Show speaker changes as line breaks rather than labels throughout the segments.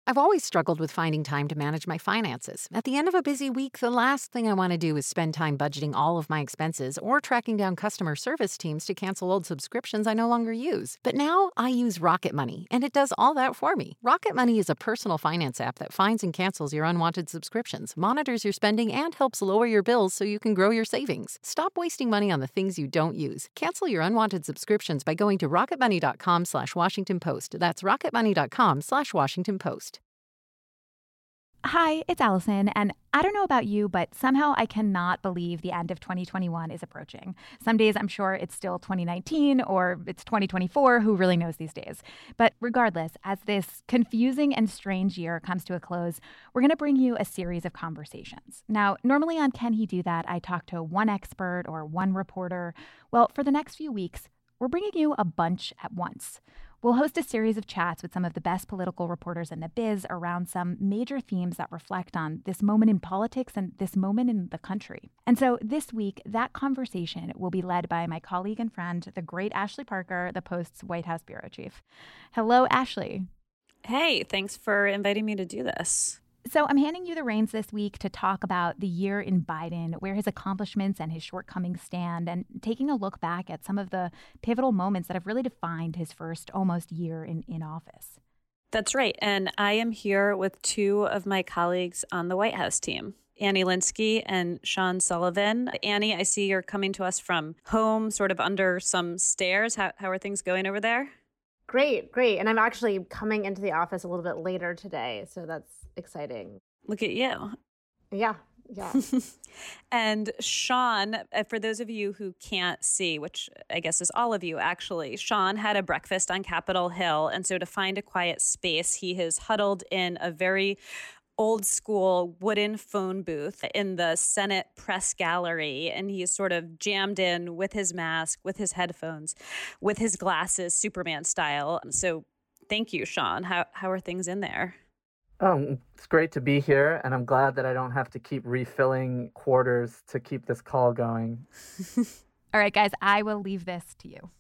I've always struggled with finding time to manage my finances. At the end of a busy week, the last thing I want to do is spend time budgeting all of my expenses or tracking down customer service teams to cancel old subscriptions I no longer use. But now I use Rocket Money, and it does all that for me. Rocket Money is a personal finance app that finds and cancels your unwanted subscriptions, monitors your spending, and helps lower your bills so you can grow your savings. Stop wasting money on the things you don't use. Cancel your unwanted subscriptions by going to rocketmoney.com/Washington Post. That's rocketmoney.com/Washington Post.
Hi, it's Allison, and I don't know about you, but somehow I cannot believe the end of 2021 is approaching. Some days I'm sure it's still 2019 or it's 2024, who really knows these days. But regardless, as this confusing and strange year comes to a close, we're going to bring you a series of conversations. Now, normally on Can He Do That, I talk to one expert or one reporter. Well, for the next few weeks, we're bringing you a bunch at once. We'll host a series of chats with some of the best political reporters in the biz around some major themes that reflect on this moment in politics and this moment in the country. And so this week, that conversation will be led by my colleague and friend, the great Ashley Parker, the Post's White House bureau chief. Hello, Ashley.
Hey, thanks for inviting me to do this.
So I'm handing you the reins this week to talk about the year in Biden, where his accomplishments and his shortcomings stand, and taking a look back at some of the pivotal moments that have really defined his first almost year in office.
That's right. And I am here with two of my colleagues on the White House team, Annie Linsky and Sean Sullivan. Annie, I see you're coming to us from home, sort of under some stairs. How are things going over there?
Great. And I'm actually coming into the office a little bit later today, so that's exciting.
Look at you.
Yeah.
And Sean, for those of you who can't see, which I guess is all of you actually, Sean had a breakfast on Capitol Hill. And so to find a quiet space, he has huddled in a very old school wooden phone booth in the Senate press gallery. And he's sort of jammed in with his mask, with his headphones, with his glasses, Superman style. So thank you, Sean. How are things in there?
It's great to be here, and I'm glad that I don't have to keep refilling quarters to keep this call going.
All right, guys, I will leave this to you.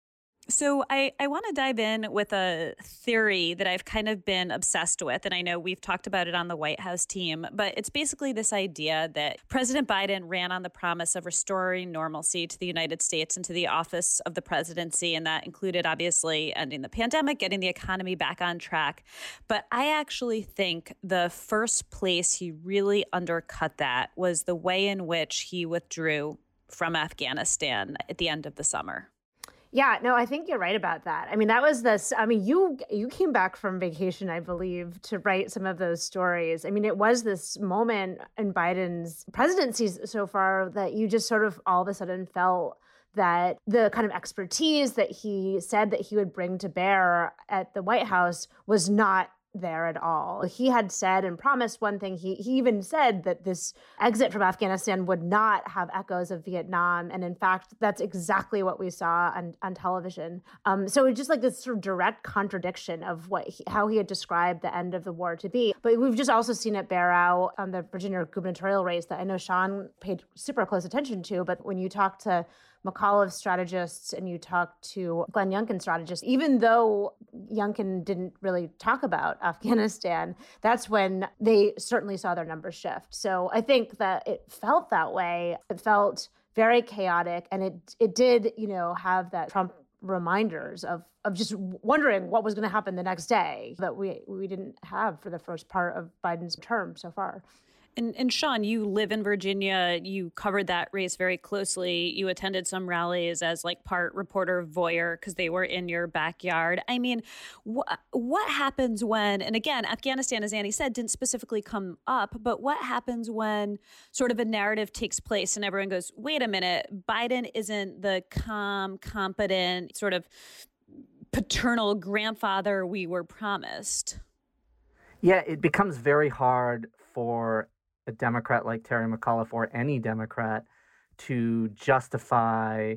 So I want to dive in with a theory that I've kind of been obsessed with, and I know we've talked about it on the White House team, but it's basically this idea that President Biden ran on the promise of restoring normalcy to the United States and to the office of the presidency, and that included obviously ending the pandemic, getting the economy back on track. But I actually think the first place he really undercut that was the way in which he withdrew from Afghanistan at the end of the summer.
Yeah, no, I think you're right about that. I mean, that was this, I mean, you came back from vacation, I believe, to write some of those stories. I mean, it was this moment in Biden's presidency so far that you just sort of all of a sudden felt that the kind of expertise that he said that he would bring to bear at the White House was not there at all. He had said and promised one thing. He even said that this exit from Afghanistan would not have echoes of Vietnam. And in fact, that's exactly what we saw on television. So it's just like this sort of direct contradiction of how he had described the end of the war to be. But we've just also seen it bear out on the Virginia gubernatorial race that I know Sean paid super close attention to. But when you talk to McAuliffe strategists and you talk to Glenn Youngkin strategists, even though Youngkin didn't really talk about Afghanistan, that's when they certainly saw their numbers shift. So I think that it felt that way. It felt very chaotic, and it did, have that Trump reminders of just wondering what was going to happen the next day that we didn't have for the first part of Biden's term so far.
And Sean, you live in Virginia. You covered that race very closely. You attended some rallies as like part reporter voyeur because they were in your backyard. I mean, what happens when, and again, Afghanistan, as Annie said, didn't specifically come up, but what happens when sort of a narrative takes place and everyone goes, wait a minute, Biden isn't the calm, competent, sort of paternal grandfather we were promised?
Yeah, it becomes very hard for a Democrat like Terry McAuliffe or any Democrat to justify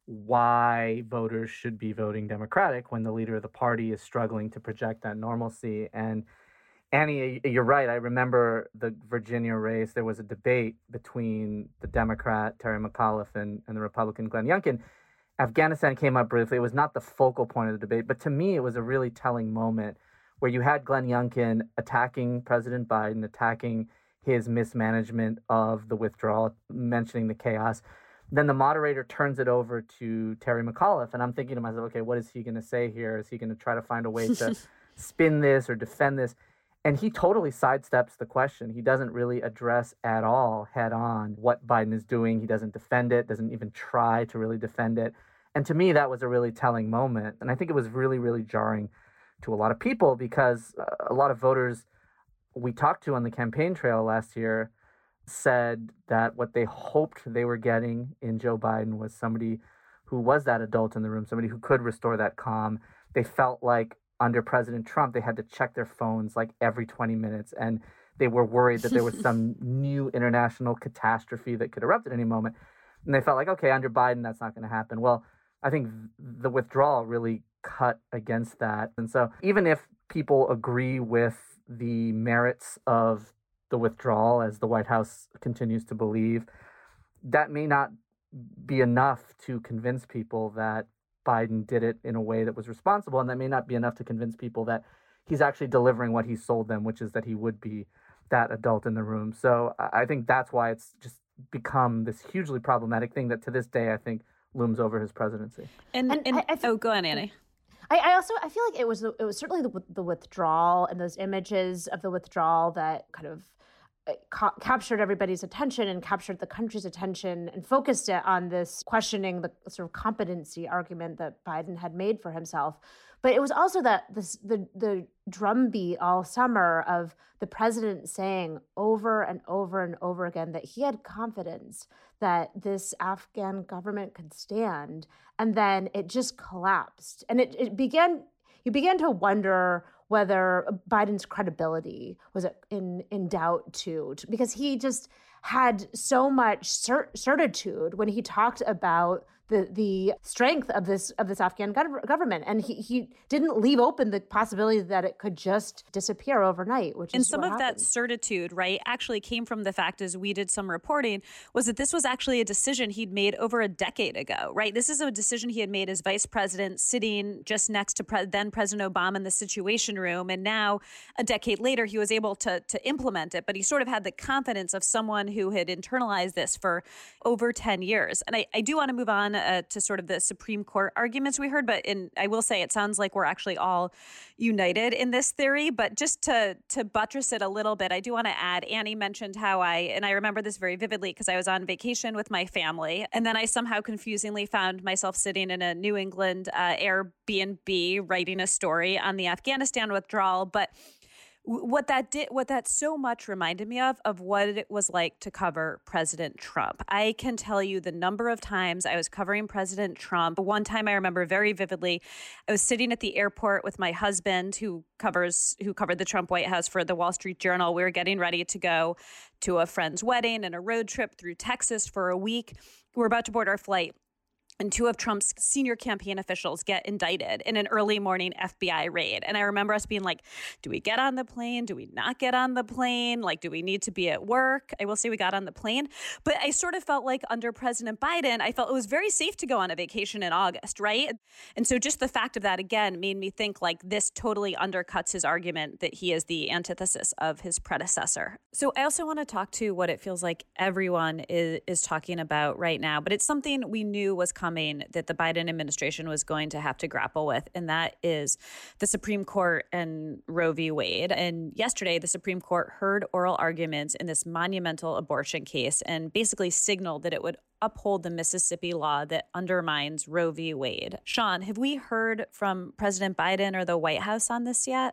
why voters should be voting Democratic when the leader of the party is struggling to project that normalcy. And Annie, you're right. I remember the Virginia race. There was a debate between the Democrat, Terry McAuliffe, and the Republican, Glenn Youngkin. Afghanistan came up briefly. It was not the focal point of the debate, but to me, it was a really telling moment where you had Glenn Youngkin attacking President Biden, attacking his mismanagement of the withdrawal, mentioning the chaos. Then the moderator turns it over to Terry McAuliffe. And I'm thinking to myself, okay, what is he going to say here? Is he going to try to find a way to spin this or defend this? And he totally sidesteps the question. He doesn't really address at all head on what Biden is doing. He doesn't defend it, doesn't even try to really defend it. And to me, that was a really telling moment. And I think it was really, really jarring to a lot of people because a lot of voters we talked to on the campaign trail last year said that what they hoped they were getting in Joe Biden was somebody who was that adult in the room, somebody who could restore that calm. They felt like under President Trump, they had to check their phones like every 20 minutes, and they were worried that there was some new international catastrophe that could erupt at any moment. And they felt like, okay, under Biden, that's not going to happen. Well, I think the withdrawal really cut against that. And so even if people agree with the merits of the withdrawal, as the White House continues to believe, that may not be enough to convince people that Biden did it in a way that was responsible, and that may not be enough to convince people that he's actually delivering what he sold them, which is that he would be that adult in the room. So I think that's why it's just become this hugely problematic thing that to this day I think looms over his presidency.
Go on, Annie.
I feel like it was certainly the withdrawal and those images of the withdrawal that kind of captured everybody's attention and captured the country's attention and focused it on this questioning the sort of competency argument that Biden had made for himself. But it was also that the drumbeat all summer of the president saying over and over and over again that he had confidence that this Afghan government could stand, and then it just collapsed. And you began to wonder whether Biden's credibility was in doubt too, because he just had so much certitude when he talked about the strength of this Afghan government, and he didn't leave open the possibility that it could just disappear overnight.
And some of that certitude, right, actually came from the fact, as we did some reporting, was that this was actually a decision he'd made over a decade ago, right? This is a decision he had made as vice president, sitting just next to then President Obama in the Situation Room, and now a decade later he was able to implement it. But he sort of had the confidence of someone who had internalized this for over 10 years. And I do want to move on to sort of the Supreme Court arguments we heard, but I will say it sounds like we're actually all united in this theory. But just to buttress it a little bit, I do want to add, Annie mentioned how I remember this very vividly because I was on vacation with my family, and then I somehow confusingly found myself sitting in a New England Airbnb writing a story on the Afghanistan withdrawal. But what that so much reminded me of what it was like to cover President Trump. I can tell you the number of times I was covering President Trump. One time I remember very vividly, I was sitting at the airport with my husband who covered the Trump White House for the Wall Street Journal. We were getting ready to go to a friend's wedding and a road trip through Texas for a week. We were about to board our flight, and two of Trump's senior campaign officials get indicted in an early morning FBI raid. And I remember us being like, do we get on the plane? Do we not get on the plane? Like, do we need to be at work? I will say we got on the plane. But I sort of felt like under President Biden, I felt it was very safe to go on a vacation in August, right? And so just the fact of that, again, made me think like this totally undercuts his argument that he is the antithesis of his predecessor. So I also want to talk to what it feels like everyone is talking about right now, but it's something we knew was coming, that the Biden administration was going to have to grapple with, and that is the Supreme Court and Roe v. Wade. And yesterday, the Supreme Court heard oral arguments in this monumental abortion case and basically signaled that it would uphold the Mississippi law that undermines Roe v. Wade. Sean, have we heard from President Biden or the White House on this yet?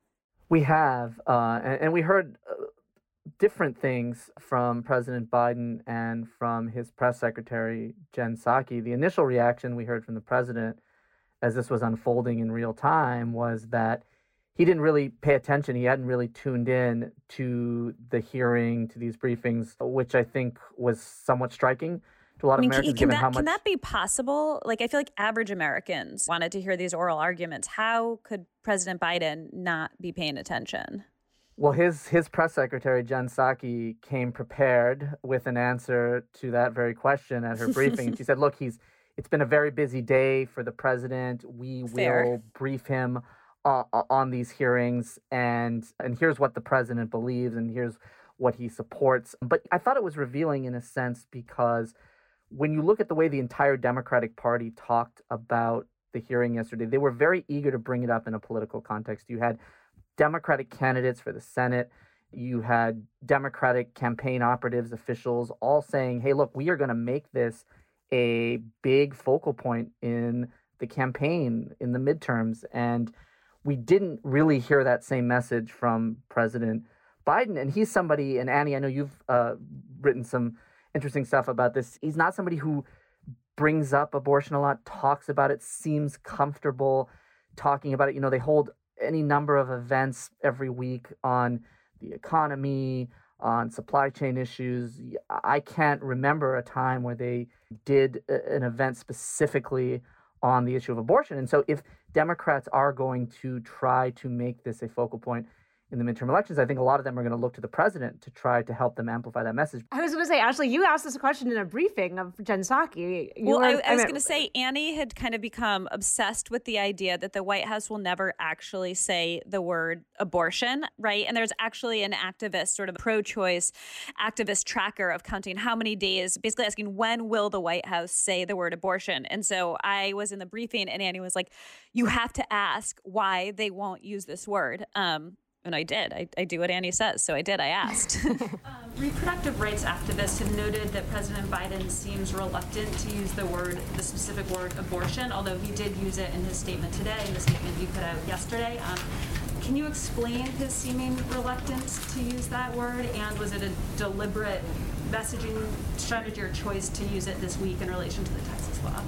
We have, and we heard different things from President Biden and from his press secretary, Jen Psaki. The initial reaction we heard from the president as this was unfolding in real time was that he didn't really pay attention. He hadn't really tuned in to the hearing, to these briefings, which I think was somewhat striking to a lot of Americans, given how much...
Can that be possible? Like, I feel like average Americans wanted to hear these oral arguments. How could President Biden not be paying attention?
Well, his press secretary, Jen Psaki, came prepared with an answer to that very question at her briefing. She said, look, it's been a very busy day for the president. We will brief him on these hearings, and here's what the president believes, and here's what he supports. But I thought it was revealing in a sense because when you look at the way the entire Democratic Party talked about the hearing yesterday, they were very eager to bring it up in a political context. You had Democratic candidates for the Senate. You had Democratic campaign operatives, officials, all saying, hey, look, we are going to make this a big focal point in the campaign, in the midterms. And we didn't really hear that same message from President Biden. And he's somebody, and Annie, I know you've written some interesting stuff about this. He's not somebody who brings up abortion a lot, talks about it, seems comfortable talking about it. You know, they hold any number of events every week on the economy, on supply chain issues. I can't remember a time where they did an event specifically on the issue of abortion. And so if Democrats are going to try to make this a focal point in the midterm elections, I think a lot of them are going to look to the president to try to help them amplify that message.
I was going to say, Ashley, you asked this question in a briefing of Jen Psaki.
I was going to say, Annie had kind of become obsessed with the idea that the White House will never actually say the word abortion, right? And there's actually an activist, sort of pro-choice activist tracker of counting how many days, basically asking when will the White House say the word abortion? And so I was in the briefing and Annie was like, you have to ask why they won't use this word. And I did. I do what Annie says, so I did. I asked.
Reproductive rights activists have noted that President Biden seems reluctant to use the specific word abortion, although he did use it in his statement today, in the statement he put out yesterday. Can you explain his seeming reluctance to use that word, and was it a deliberate messaging strategy or choice to use it this week in relation to the Texas law?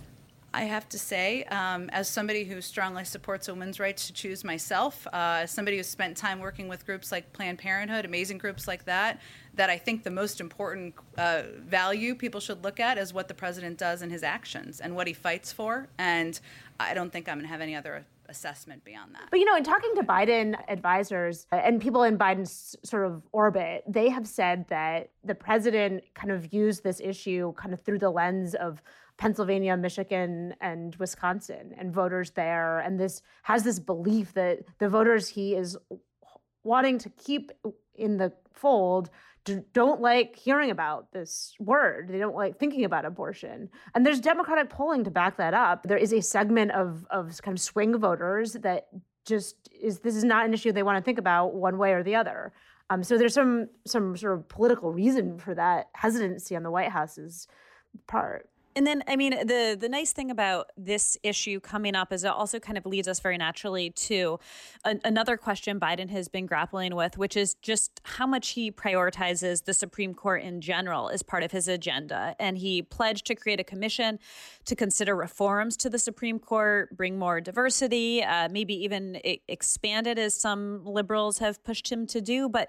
I have to say, as somebody who strongly supports women's rights to choose myself, as somebody who's spent time working with groups like Planned Parenthood, amazing groups like that I think the most important value people should look at is what the president does in his actions and what he fights for. And I don't think I'm going to have any other assessment beyond that.
But, you know, in talking to Biden advisors and people in Biden's sort of orbit, they have said that the president kind of used this issue kind of through the lens of Pennsylvania, Michigan, and Wisconsin, and voters there. And this has this belief that the voters he is wanting to keep in the fold don't like hearing about this word. They don't like thinking about abortion. And there's Democratic polling to back that up. There is a segment of kind of swing voters that this is not an issue they want to think about one way or the other. So there's some sort of political reason for that hesitancy on the White House's part.
And then, I mean, the nice thing about this issue coming up is it also kind of leads us very naturally to another question Biden has been grappling with, which is just how much he prioritizes the Supreme Court in general as part of his agenda. And he pledged to create a commission to consider reforms to the Supreme Court, bring more diversity, maybe even expand it as some liberals have pushed him to do. But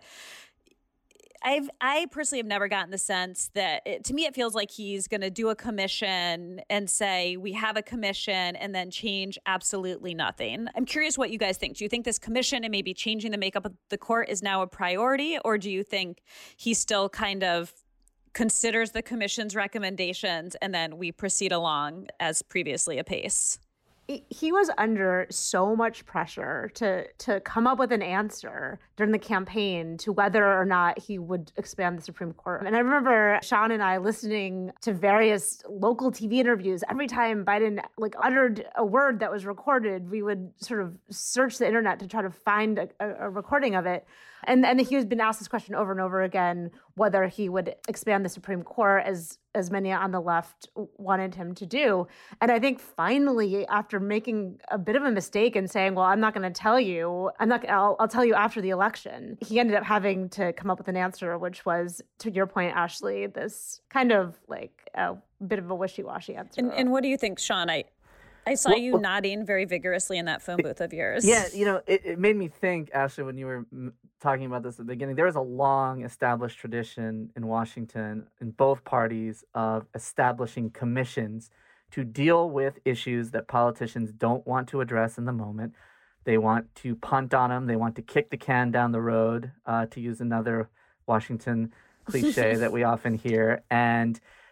I personally have never gotten the sense that, to me, it feels like he's going to do a commission and say, we have a commission, and then change absolutely nothing. I'm curious what you guys think. Do you think this commission and maybe changing the makeup of the court is now a priority, or do you think he still kind of considers the commission's recommendations and then we proceed along as previously apace?
He was under so much pressure to come up with an answer during the campaign to whether or not he would expand the Supreme Court. And I remember Sean and I listening to various local TV interviews. Every time Biden uttered a word that was recorded, we would sort of search the internet to try to find a recording of it. And he has been asked this question over and over again, whether he would expand the Supreme Court as many on the left wanted him to do. And I think finally, after making a bit of a mistake and saying, well, I'm not going to tell you, I'll tell you after the election, he ended up having to come up with an answer, which was, to your point, Ashley, this kind of like a bit of a wishy-washy answer.
And what do you think, Sean? I saw you nodding very vigorously in that phone booth of yours.
Yeah, you know, it made me think, Ashley, when you were talking about this at the beginning, there is a long established tradition in Washington, in both parties, of establishing commissions to deal with issues that politicians don't want to address in the moment. They want to punt on them. They want to kick the can down the road, to use another Washington cliche that we often hear. And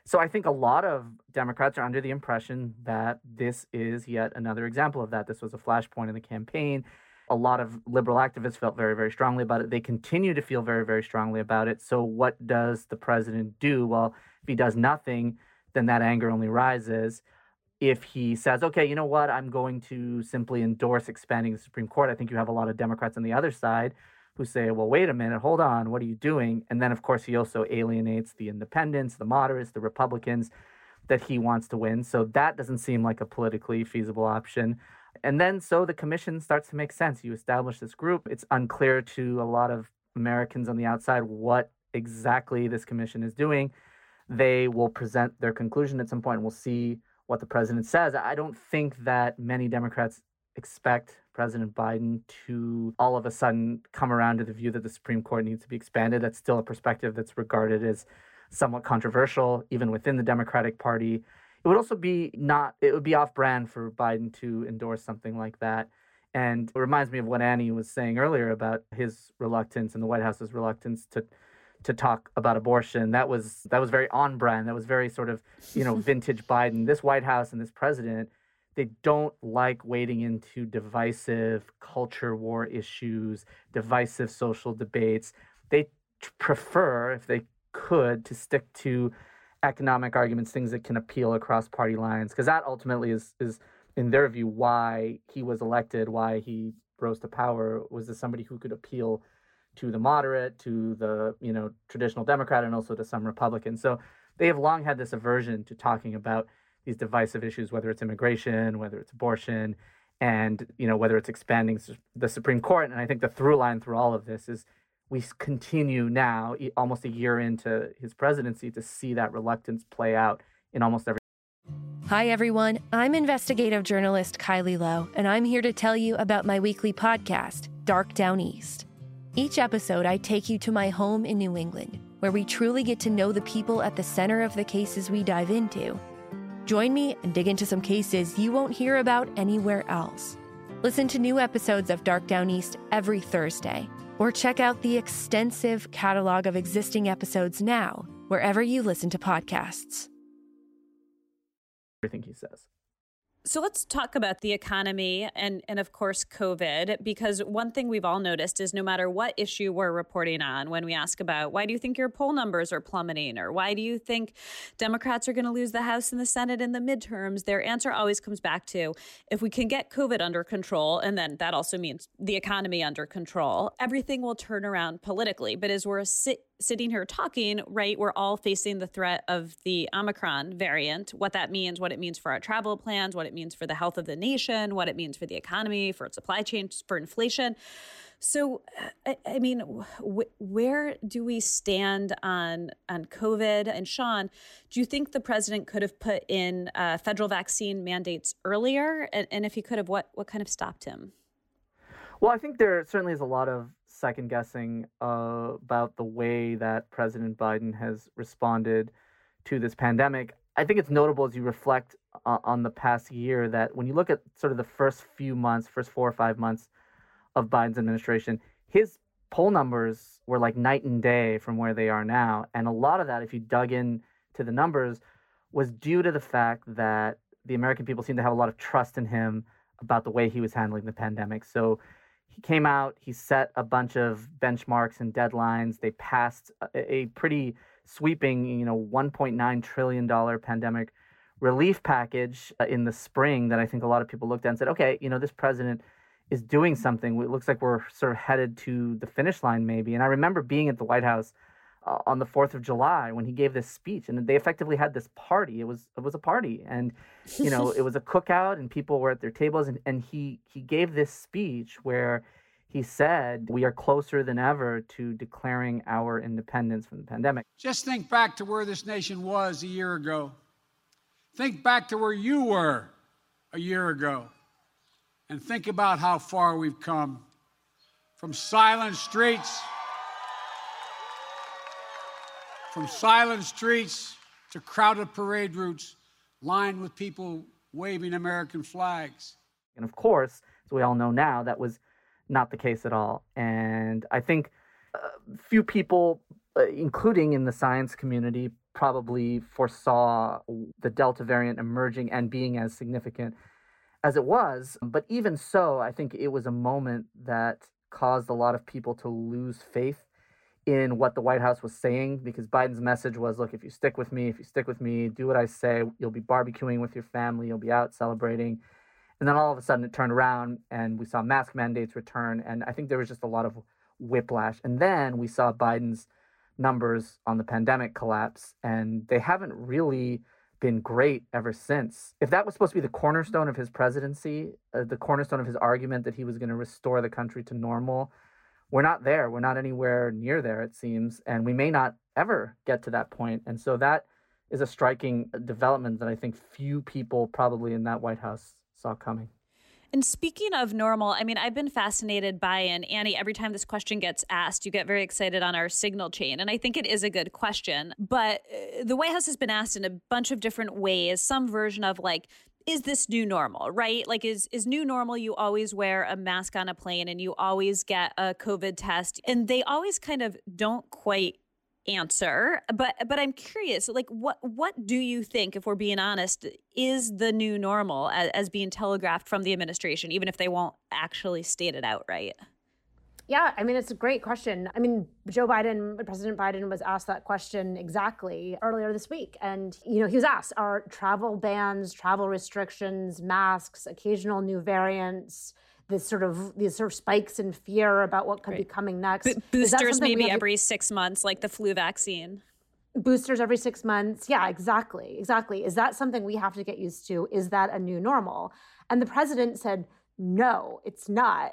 So I think a lot of Democrats are under the impression that this is yet another example of that. This was a flashpoint in the campaign. A lot of liberal activists felt very, very strongly about it. They continue to feel very, very strongly about it. So what does the president do? Well, if he does nothing, then that anger only rises. If he says, okay, you know what, I'm going to simply endorse expanding the Supreme Court, I think you have a lot of Democrats on the other side who say, well, wait a minute, hold on, what are you doing? And then, of course, he also alienates the independents, the moderates, the Republicans that he wants to win. So that doesn't seem like a politically feasible option. And then so the commission starts to make sense. You establish this group. It's unclear to a lot of Americans on the outside what exactly this commission is doing. They will present their conclusion at some point, and we'll see what the president says. I don't think that many Democrats expect President Biden to all of a sudden come around to the view that the Supreme Court needs to be expanded. That's still a perspective that's regarded as somewhat controversial, even within the Democratic Party. It would also be it would be off-brand for Biden to endorse something like that. And it reminds me of what Annie was saying earlier about his reluctance and the White House's reluctance to talk about abortion. That was very on brand. That was very sort of, vintage Biden. This White House and this president, they don't like wading into divisive culture war issues, divisive social debates. They prefer, if they could, to stick to economic arguments, things that can appeal across party lines, because that ultimately is in their view why he was elected, why he rose to power, was as somebody who could appeal to the moderate, to the traditional Democrat, and also to some Republicans. So they have long had this aversion to talking about these divisive issues, whether it's immigration, whether it's abortion, and whether it's expanding the Supreme Court. And I think the through line through all of this is we continue now, almost a year into his presidency, to see that reluctance play out in almost every.
Hi, everyone. I'm investigative journalist Kylie Lowe, and I'm here to tell you about my weekly podcast, Dark Down East. Each episode, I take you to my home in New England, where we truly get to know the people at the center of the cases we dive into. Join me and dig into some cases you won't hear about anywhere else. Listen to new episodes of Dark Down East every Thursday, or check out the extensive catalog of existing episodes now, wherever you listen to podcasts.
Everything he says.
So let's talk about the economy and of course, COVID, because one thing we've all noticed is no matter what issue we're reporting on, when we ask about why do you think your poll numbers are plummeting, or why do you think Democrats are going to lose the House and the Senate in the midterms, their answer always comes back to, if we can get COVID under control, and then that also means the economy under control, everything will turn around politically. But as we're sitting here talking, right, we're all facing the threat of the Omicron variant, what that means, what it means for our travel plans, what it means for the health of the nation, what it means for the economy, for its supply chain, for inflation. So, I mean, where do we stand on COVID? And Sean, do you think the president could have put in federal vaccine mandates earlier? And if he could have, what kind of stopped him?
Well, I think there certainly is a lot of second guessing about the way that President Biden has responded to this pandemic. I think it's notable as you reflect on the past year that when you look at sort of the first 4 or 5 months of Biden's administration, his poll numbers were like night and day from where they are now. And a lot of that, if you dug in to the numbers, was due to the fact that the American people seem to have a lot of trust in him about the way he was handling the pandemic. So he came out, he set a bunch of benchmarks and deadlines. They passed a pretty sweeping, $1.9 trillion pandemic relief package in the spring that I think a lot of people looked at and said, okay, this president is doing something. It looks like we're sort of headed to the finish line maybe. And I remember being at the White House on the 4th of July when he gave this speech, and they effectively had this party. It was a party, and it was a cookout, and people were at their tables, and he gave this speech where he said, we are closer than ever to declaring our independence from the pandemic.
Just think back to where this nation was a year ago. Think back to where you were a year ago, and think about how far we've come. From silent streets to crowded parade routes lined with people waving American flags.
And of course, as we all know now, that was not the case at all. And I think few people, including in the science community, probably foresaw the Delta variant emerging and being as significant as it was. But even so, I think it was a moment that caused a lot of people to lose faith in what the White House was saying, because Biden's message was, look, if you stick with me, do what I say, you'll be barbecuing with your family, you'll be out celebrating. And then all of a sudden it turned around and we saw mask mandates return. And I think there was just a lot of whiplash. And then we saw Biden's numbers on the pandemic collapse, and they haven't really been great ever since. If that was supposed to be the cornerstone of his presidency, the cornerstone of his argument that he was going to restore the country to normal, we're not there. We're not anywhere near there, it seems, and we may not ever get to that point. And so that is a striking development that I think few people probably in that White House saw coming.
And speaking of normal, I mean, I've been fascinated by, and Annie, every time this question gets asked, you get very excited on our signal chain. And I think it is a good question. But the White House has been asked in a bunch of different ways, some version of like, is this new normal, right? Like, is new normal, you always wear a mask on a plane and you always get a COVID test. And they always kind of don't quite answer. But I'm curious, like, what do you think, if we're being honest, is the new normal as being telegraphed from the administration, even if they won't actually state it outright?
Yeah, I mean, it's a great question. I mean, President Biden was asked that question exactly earlier this week. And, he was asked, are travel bans, travel restrictions, masks, occasional new variants, these sort of spikes in fear about what could be coming next.
Boosters maybe every 6 months, like the flu vaccine.
Boosters every 6 months. Yeah, exactly. Is that something we have to get used to? Is that a new normal? And the president said, no, it's not.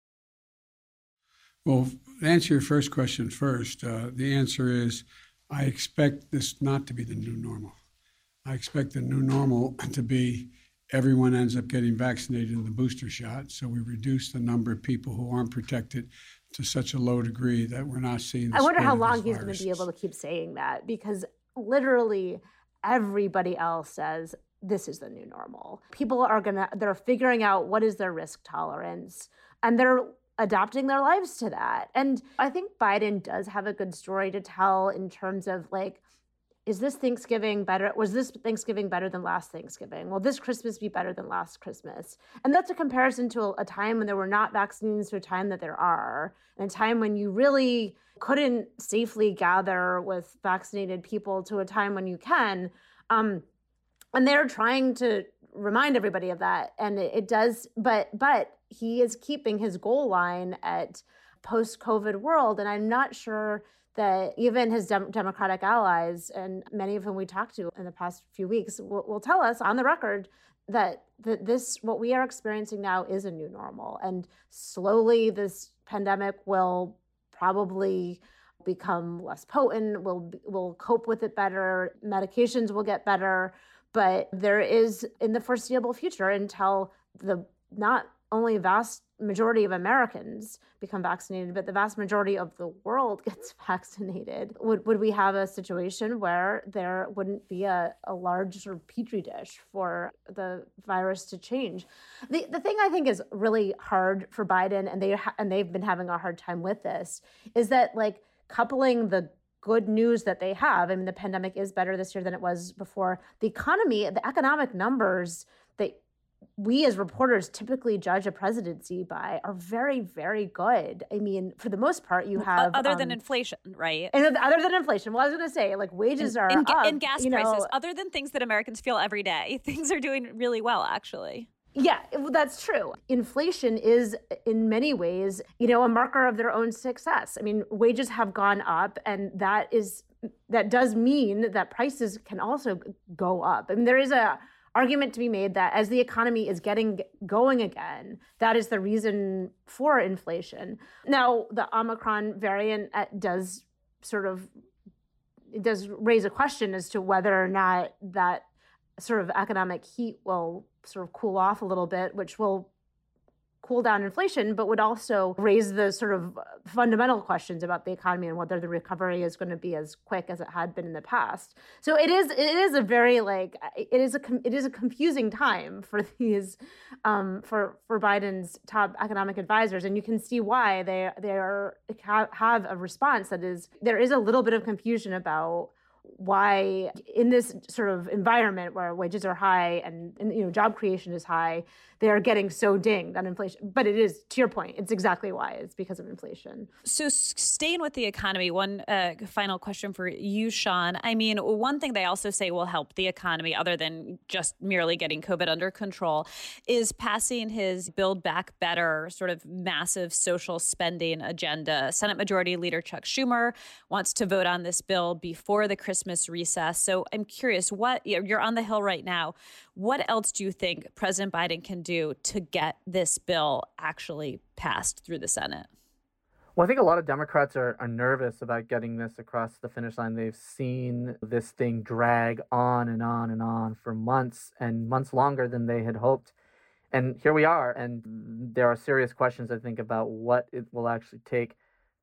Well, to answer your first question first, the answer is I expect this not to be the new normal. I expect the new normal to be everyone ends up getting vaccinated in the booster shot, so we reduce the number of people who aren't protected to such a low degree that we're not seeing the
I wonder how long
he's
going to be able to keep saying that, because literally everybody else says this is the new normal. People they're figuring out what is their risk tolerance, and they're adapting their lives to that. And I think Biden does have a good story to tell in terms of like, is this Thanksgiving better? Was this Thanksgiving better than last Thanksgiving? Will this Christmas be better than last Christmas? And that's a comparison to a time when there were not vaccines to a time that there are, and a time when you really couldn't safely gather with vaccinated people to a time when you can. And they're trying to remind everybody of that. And it does, but he is keeping his goal line at post-COVID world. And I'm not sure that even his Democratic allies, and many of whom we talked to in the past few weeks, will tell us on the record that what we are experiencing now is a new normal. And slowly this pandemic will probably become less potent, we'll cope with it better, medications will get better. But there is, in the foreseeable future, until the not only vast majority of Americans become vaccinated, but the vast majority of the world gets vaccinated, would we have a situation where there wouldn't be a large sort of petri dish for the virus to change? The thing I think is really hard for Biden, and they've been having a hard time with this, is that like coupling the good news that they have. I mean, the pandemic is better this year than it was before. The economy, the economic numbers that we as reporters typically judge a presidency by are very, very good. I mean, for the most part, you have...
Other than inflation, right?
And other than inflation. Well, I was going to say, like, wages are up.
And gas prices, other than things that Americans feel every day, things are doing really well, actually.
Yeah, that's true. Inflation is, in many ways, a marker of their own success. I mean, wages have gone up, and that does mean that prices can also go up. I mean, there is a argument to be made that as the economy is getting going again, that is the reason for inflation. Now, the Omicron variant does raise a question as to whether or not that sort of economic heat will sort of cool off a little bit, which will cool down inflation, but would also raise the sort of fundamental questions about the economy and whether the recovery is going to be as quick as it had been in the past. So it is a very it is a confusing time for these for Biden's top economic advisors, and you can see why they have a response that is, there is a little bit of confusion about why in this sort of environment where wages are high and job creation is high, they are getting so dinged on inflation. But it is, to your point, it's exactly why. It's because of inflation.
So staying with the economy, one final question for you, Sean. I mean, one thing they also say will help the economy, other than just merely getting COVID under control, is passing his Build Back Better sort of massive social spending agenda. Senate Majority Leader Chuck Schumer wants to vote on this bill before the Christmas recess. So I'm curious, you're on the Hill right now. What else do you think President Biden can do to get this bill actually passed through the Senate?
Well, I think a lot of Democrats are nervous about getting this across the finish line. They've seen this thing drag on and on and on for months and months longer than they had hoped. And here we are. And there are serious questions, I think, about what it will actually take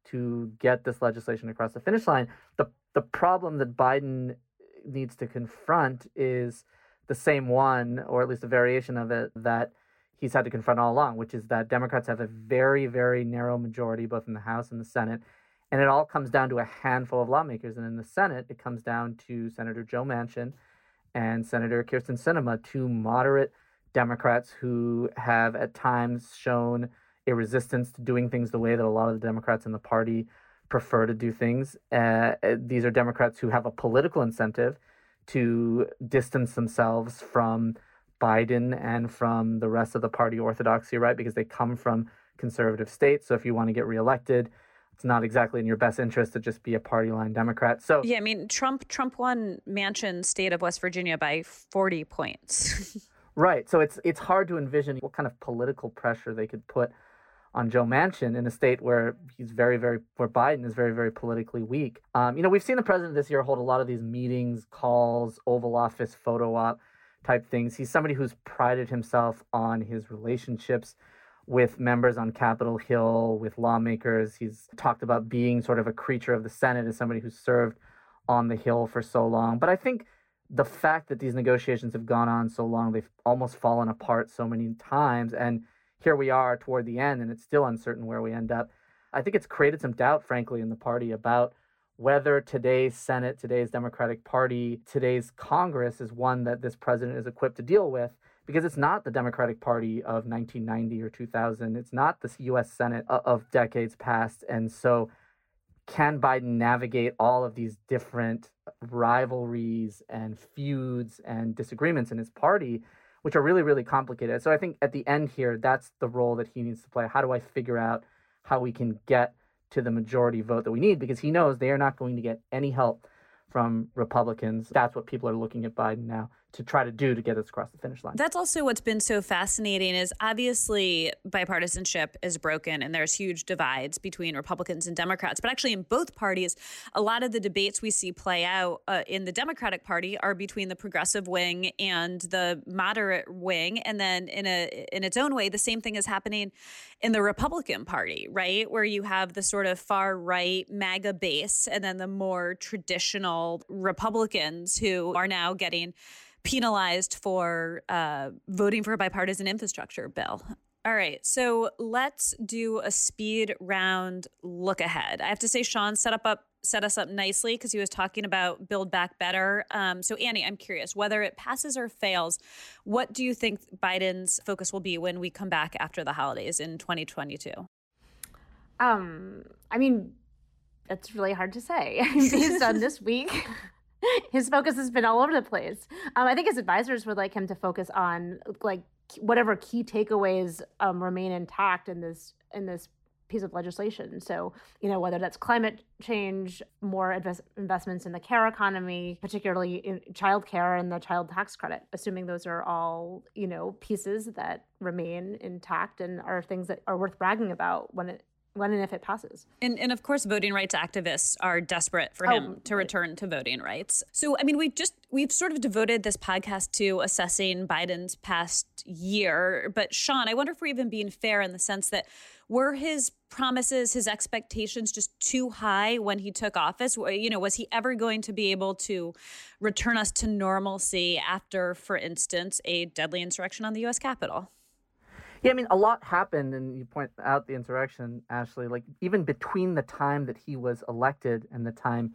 to get this legislation across the finish line. The problem that Biden needs to confront is the same one, or at least a variation of it, that he's had to confront all along, which is that Democrats have a very, very narrow majority, both in the House and the Senate. And it all comes down to a handful of lawmakers. And in the Senate, it comes down to Senator Joe Manchin and Senator Kyrsten Sinema, two moderate Democrats who have at times shown a resistance to doing things the way that a lot of the Democrats in the party prefer to do things. These are Democrats who have a political incentive to distance themselves from Biden and from the rest of the party orthodoxy, right? Because they come from conservative states. So if you want to get reelected, it's not exactly in your best interest to just be a party line Democrat. So
yeah, I mean, Trump won Manchin's state of West Virginia by 40 points.
Right. So it's hard to envision what kind of political pressure they could put on Joe Manchin in a state where where Biden is very, very politically weak. We've seen the president this year hold a lot of these meetings, calls, Oval Office photo op type things. He's somebody who's prided himself on his relationships with members on Capitol Hill, with lawmakers. He's talked about being sort of a creature of the Senate as somebody who's served on the Hill for so long. But I think the fact that these negotiations have gone on so long, they've almost fallen apart so many times, and here we are toward the end, and it's still uncertain where we end up. I think it's created some doubt, frankly, in the party about whether today's Senate, today's Democratic Party, today's Congress is one that this president is equipped to deal with, because it's not the Democratic Party of 1990 or 2000. It's not the U.S. Senate of decades past. And so can Biden navigate all of these different rivalries and feuds and disagreements in his party, which are really, really complicated? So I think at the end here, that's the role that he needs to play. How do I figure out how we can get to the majority vote that we need? Because he knows they are not going to get any help from Republicans. That's what people are looking at Biden now to try to do to get us across the finish line.
That's also what's been so fascinating is obviously bipartisanship is broken and there's huge divides between Republicans and Democrats. But actually in both parties, a lot of the debates we see play out in the Democratic Party are between the progressive wing and the moderate wing. And then in its own way, the same thing is happening in the Republican Party, right? Where you have the sort of far right MAGA base and then the more traditional Republicans who are now getting penalized for voting for a bipartisan infrastructure bill. All right, so let's do a speed round look ahead. I have to say, Sean set us up nicely because he was talking about Build Back Better. So Annie, I'm curious, whether it passes or fails, what do you think Biden's focus will be when we come back after the holidays in 2022?
I mean, that's really hard to say based on this week. His focus has been all over the place. I think his advisors would like him to focus on like whatever key takeaways remain intact in this piece of legislation. So, whether that's climate change, more investments in the care economy, particularly in childcare and the child tax credit, assuming those are all, pieces that remain intact and are things that are worth bragging about when and if it passes.
And of course, voting rights activists are desperate for him to return to voting rights. So, I mean, we've sort of devoted this podcast to assessing Biden's past year. But Sean, I wonder if we're even being fair in the sense that were his promises, his expectations just too high when he took office? Was he ever going to be able to return us to normalcy after, for instance, a deadly insurrection on the U.S. Capitol?
Yeah, I mean, a lot happened, and you point out the insurrection, Ashley, like even between the time that he was elected and the time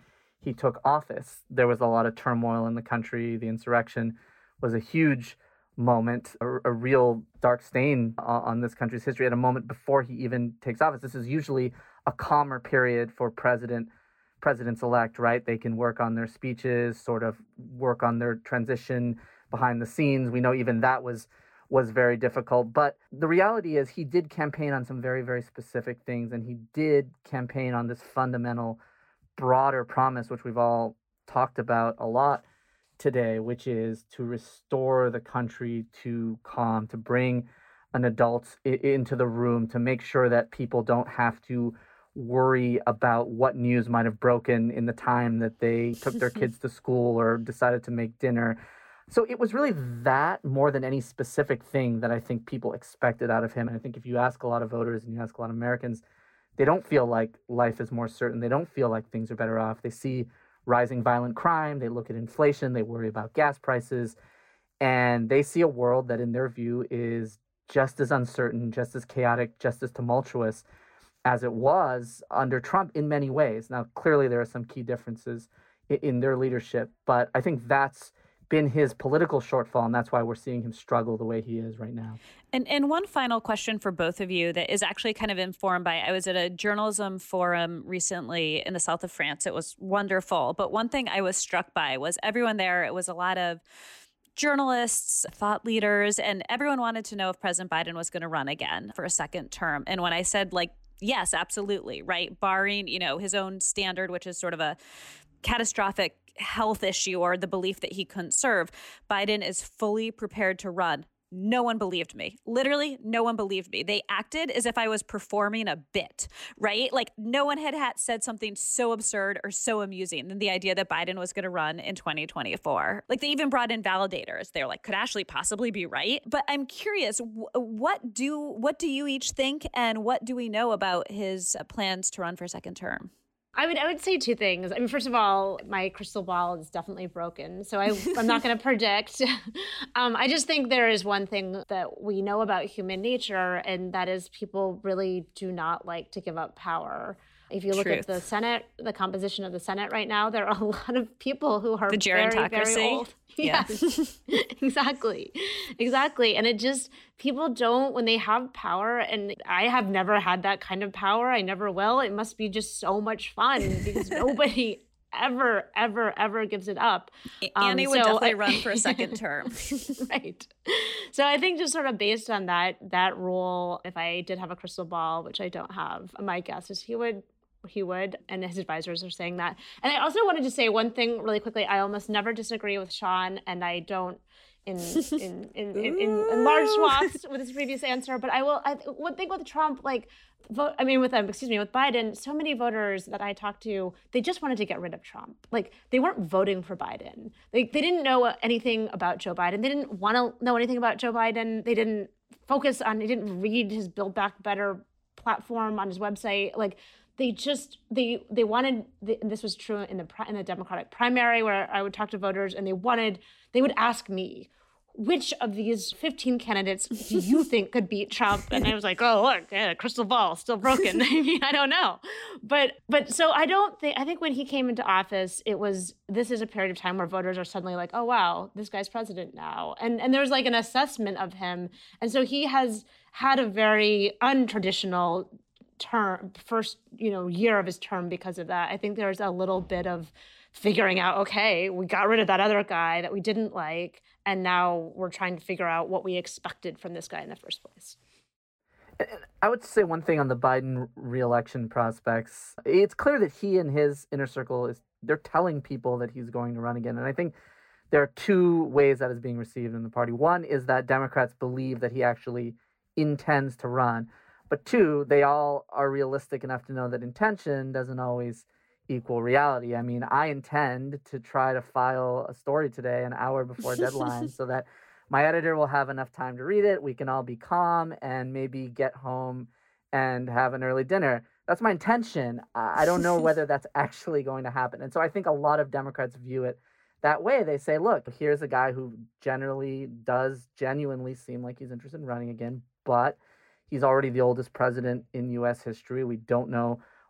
he took office. There was a lot of turmoil in the country. The insurrection was a huge moment, a real dark stain on this country's history at a moment before he even takes office. This is usually a calmer period for presidents-elect, right? They can work on their speeches, sort of work on their transition behind the scenes. We know even that was very difficult. But the reality is he did campaign on some very, very specific things, and he did campaign on this fundamental, broader promise, which we've all talked about a lot today, which is to restore the country to calm, to bring an adult into the room, to make sure that people don't have to worry about what news might have broken in the time that they took their kids to school or decided to make dinner. So it was really that more than any specific thing that I think people expected out of him. And I think if you ask a lot of voters and you ask a lot of Americans, they don't feel like life is more certain. They don't feel like things are better off. They see rising violent crime. They look at inflation. They worry about gas prices. And they see a world that in their view is just as uncertain, just as chaotic, just as tumultuous as it was under Trump in many ways. Now, clearly there are some key differences in their leadership, but I think that's been his political shortfall, and that's why we're seeing him struggle the way he is right now.
And one final question for both of you that is actually kind of informed by, I was at a journalism forum recently in the south of France. It was wonderful. But one thing I was struck by was everyone there, it was a lot of journalists, thought leaders, and everyone wanted to know if President Biden was going to run again for a second term. And when I said, like, yes, absolutely, right, barring, his own standard, which is sort of a catastrophic health issue or the belief that he couldn't serve, Biden is fully prepared to run. No one believed me. Literally, no one believed me. They acted as if I was performing a bit, right? Like no one had said something so absurd or so amusing than the idea that Biden was going to run in 2024. Like they even brought in validators. They were like, could Ashley possibly be right? But I'm curious, what do you each think, and what do we know about his plans to run for a second term?
I would say two things. I mean, first of all, my crystal ball is definitely broken, so I'm not going to predict. I just think there is one thing that we know about human nature, and that is people really do not like to give up power. If you look at the Senate, the composition of the Senate right now, there are a lot of people who are very, very old.
Yeah.
Yes, exactly. And it just, people don't, when they have power, and I have never had that kind of power. I never will. It must be just so much fun because nobody ever gives it up.
Annie would definitely run for a second term.
Right. So I think just sort of based on that rule, if I did have a crystal ball, which I don't have, my guess is he would, and his advisors are saying that. And I also wanted to say one thing really quickly. I almost never disagree with Sean, and I don't in large swaths with his previous answer. But I will. One thing with Trump, with Biden, so many voters that I talked to, they just wanted to get rid of Trump. Like they weren't voting for Biden. They didn't know anything about Joe Biden. They didn't want to know anything about Joe Biden. They didn't didn't read his Build Back Better platform on his website. Like they wanted, this was true in the Democratic primary where I would talk to voters, and they would ask me, which of these 15 candidates do you think could beat Trump? And I was like, oh, look, yeah, crystal ball, still broken. I mean, I don't know. But so I think when he came into office, this is a period of time where voters are suddenly like, oh, wow, this guy's president now. And there's like an assessment of him. And so he has had a very untraditional first year of his term because of that. I think there's a little bit of figuring out, okay, we got rid of that other guy that we didn't like, and now we're trying to figure out what we expected from this guy in the first place.
I would say one thing on the Biden re-election prospects. It's clear that he and his inner circle they're telling people that he's going to run again. And I think there are two ways that is being received in the party. One is that Democrats believe that he actually intends to run. But two, they all are realistic enough to know that intention doesn't always equal reality. I mean, I intend to try to file a story today an hour before deadline so that my editor will have enough time to read it. We can all be calm and maybe get home and have an early dinner. That's my intention. I don't know whether that's actually going to happen. And so I think a lot of Democrats view it that way. They say, look, here's a guy who generally does genuinely seem like he's interested in running again, but he's already the oldest president in U.S. history. We don't know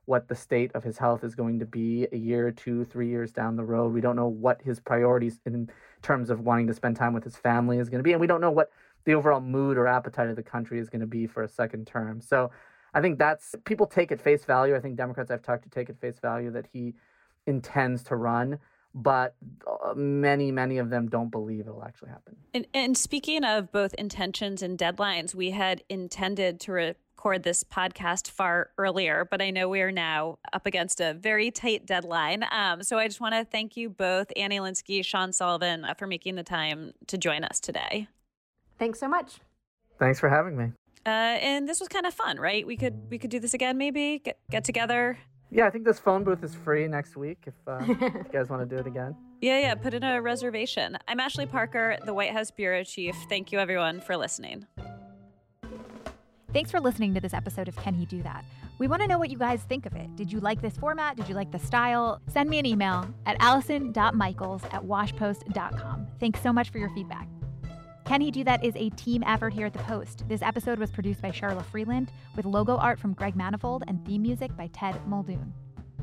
what the state of his health is going to be a year, 2, 3 years down the road. We don't know what his priorities in terms of wanting to spend time with his family is going to be. And we don't know what the overall mood or appetite of the country is going to be for a second term. So I think people take at face value. I think Democrats I've talked to take at face value that he intends to run, but many, many of them don't believe it'll actually happen.
And speaking of both intentions and deadlines, we had intended to record this podcast far earlier, but I know we are now up against a very tight deadline. So I just want to thank you both, Annie Linskey, Sean Sullivan, for making the time to join us today.
Thanks so much.
Thanks for having me.
And this was kind of fun, right? We could do this again, maybe get together.
Yeah, I think this phone booth is free next week if you guys want to do it again.
Yeah, put in a reservation. I'm Ashley Parker, the White House Bureau Chief. Thank you, everyone, for listening.
Thanks for listening to this episode of Can He Do That? We want to know what you guys think of it. Did you like this format? Did you like the style? Send me an email at allison.michaels@washpost.com. Thanks so much for your feedback. Can He Do That is a team effort here at The Post. This episode was produced by Charla Freeland, with logo art from Greg Manifold and theme music by Ted Muldoon.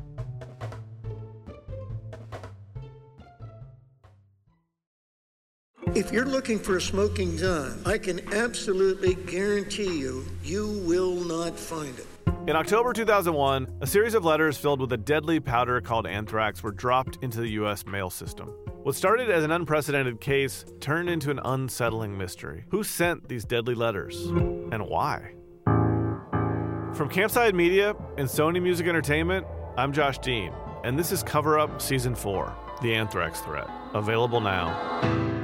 If you're looking for a smoking gun, I can absolutely guarantee you, you will not find it.
In October 2001, a series of letters filled with a deadly powder called anthrax were dropped into the U.S. mail system. What started as an unprecedented case turned into an unsettling mystery. Who sent these deadly letters? And why? From Campside Media and Sony Music Entertainment, I'm Josh Dean, and this is Cover Up Season 4, The Anthrax Threat, available now.